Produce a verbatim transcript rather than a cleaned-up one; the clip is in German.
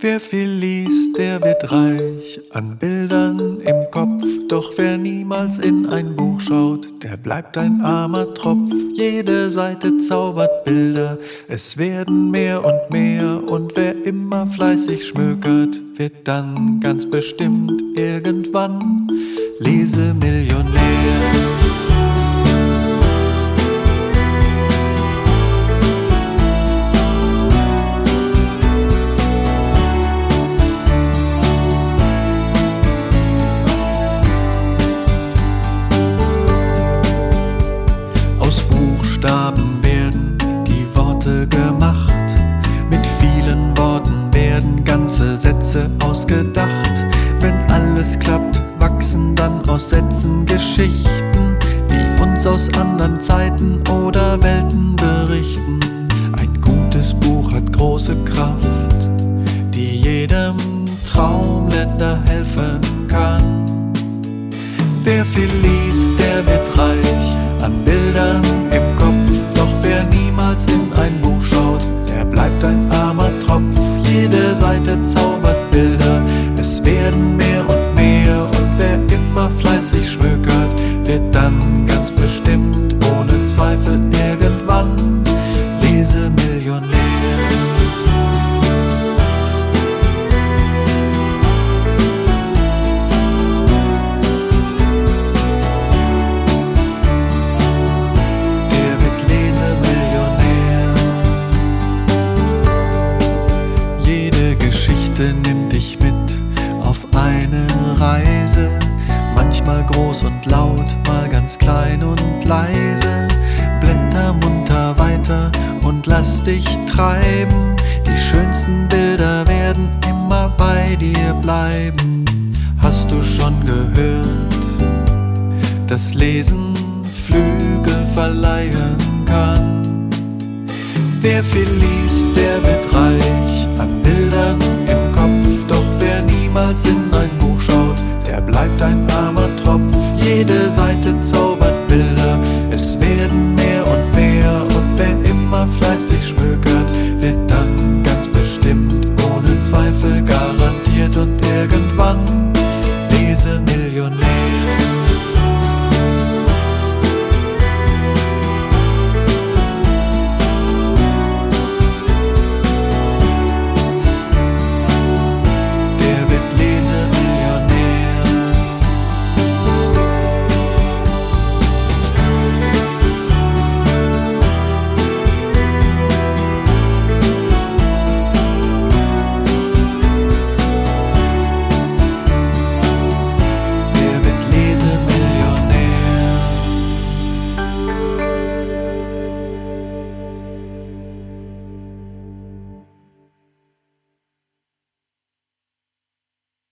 Wer viel liest, der wird reich an Bildern im Kopf. Doch wer niemals in ein Buch schaut, der bleibt ein armer Tropf. Jede Seite zaubert Bilder, es werden mehr und mehr. Und wer immer fleißig schmökert, wird dann ganz bestimmt irgendwann Lesemillionär. Buchstaben werden die Worte gemacht, mit vielen Worten werden ganze Sätze ausgedacht. Wenn alles klappt, wachsen dann aus Sätzen Geschichten, die uns aus anderen Zeiten oder Welten berichten. Ein gutes Buch hat große Kraft, die jedem Traumländer helfen kann. Wer viel liest, der wird reich an Bildern im Kopf. Doch wer niemals in ein Buch schaut, der bleibt ein armer Tropf. Jede Seite zaubert Bilder, es werden mehr und mehr. Und wer immer fleißig schmökert, wird dann ganz bestimmt ohne Zweifel irgendwann Lesemillionär. Nimm dich mit auf eine Reise, manchmal groß und laut, mal ganz klein und leise. Blätter munter weiter und lass dich treiben, die schönsten Bilder werden immer bei dir bleiben. Hast du schon gehört, dass Lesen Flügel verleihen kann? Wer viel liest, der wird reich an Bildern im Kopf. Doch wer niemals in ein Buch schaut, der bleibt ein